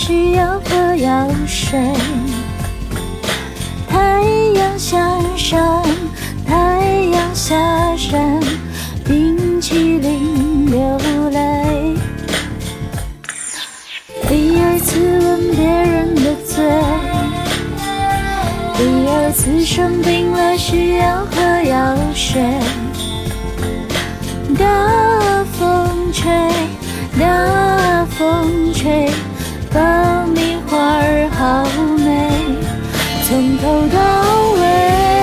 需要喝药水。太阳下山，太阳下山，冰淇淋流泪。第二次吻别人的嘴，第二次生病了需要喝药水。大风吹，大风吹，爆米花儿好美，从头到尾。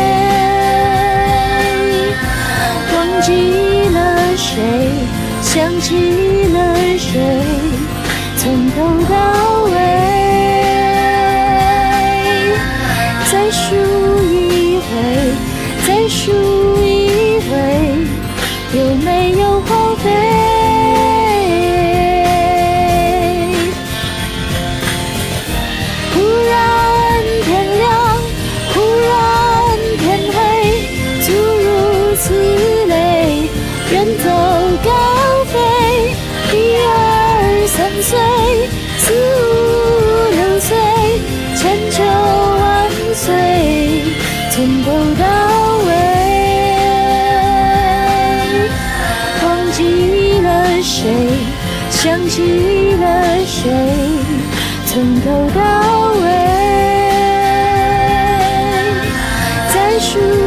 忘记了谁，想起了谁，从头到尾。再数一回，再数一回，有没有后悔？忽然天亮，忽然天黑，诸如此类，人走高飞。1、2、3岁，4、5、6岁，千秋万岁，从头到尾。忘记了谁，想起了谁，从头到尾。再数